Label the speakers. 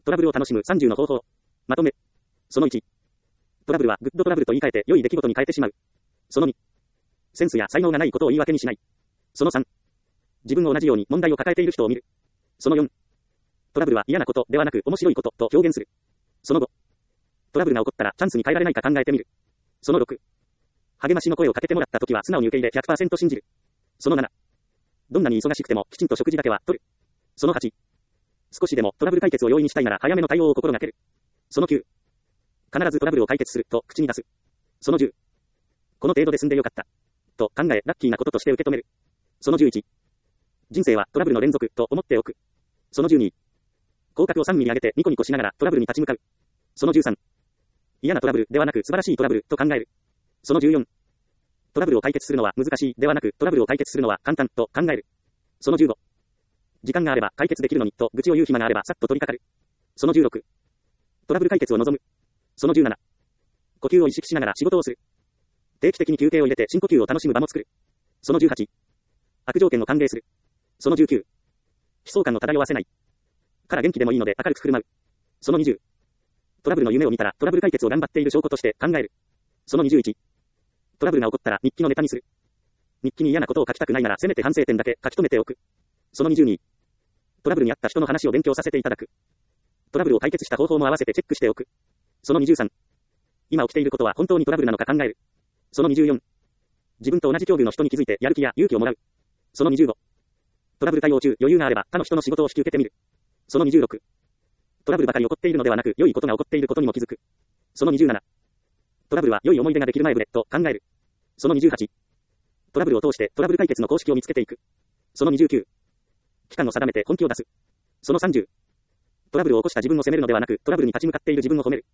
Speaker 1: トラブルを楽しむ30の方法。まとめ。その1。トラブルはグッドトラブルと言い換えて良い出来事に変えてしまう。その2。センスや才能がないことを言い訳にしない。その3。自分も同じように問題を抱えている人を見る。その4。トラブルは嫌なことではなく面白いことと表現する。その5。トラブルが起こったらチャンスに変えられないか考えてみる。その6。励ましの声をかけてもらったときは素直に受け入れ 100% 信じる。その7。どんなに忙しくてもきちんと食事だけは取る。その8。少しでもトラブル解決を容易にしたいなら早めの対応を心がける。その9。必ずトラブルを解決すると口に出す。その10。この程度で済んでよかった。と考えラッキーなこととして受け止める。その11。人生はトラブルの連続と思っておく。その12。口角を3ミリ上げてニコニコしながらトラブルに立ち向かう。その13。嫌なトラブルではなく素晴らしいトラブルと考える。その14。トラブルを解決するのは難しいではなくトラブルを解決するのは簡単と考える。その15。時間があれば解決できるのにと愚痴を言う暇があればさっと取り掛かる。その16。トラブル解決を望む。その17。呼吸を意識しながら仕事をする。定期的に休憩を入れて深呼吸を楽しむ場も作る。その18。悪条件を歓迎する。その19。悲壮感を漂わせない。から元気でもいいので明るく振る舞う。その20。トラブルの夢を見たらトラブル解決を頑張っている証拠として考える。その21。トラブルが起こったら日記のネタにする。日記に嫌なことを書きたくないならせめて反省点だけ書き留めておく。その22。トラブルにあった人の話を勉強させていただく。トラブルを解決した方法も合わせてチェックしておく。その23。今起きていることは本当にトラブルなのか考える。その24。自分と同じ境遇の人に気づいてやる気や勇気をもらう。その25。トラブル対応中余裕があれば他の人の仕事を引き受けてみる。その26。トラブルばかり起こっているのではなく良いことが起こっていることにも気づく。その27。トラブルは良い思い出ができる前触れと考える。その28。トラブルを通してトラブル解決の公式を見つけていく。その29。期間を定めて本気を出す。その30。トラブルを起こした自分を責めるのではなくトラブルに立ち向かっている自分を褒める。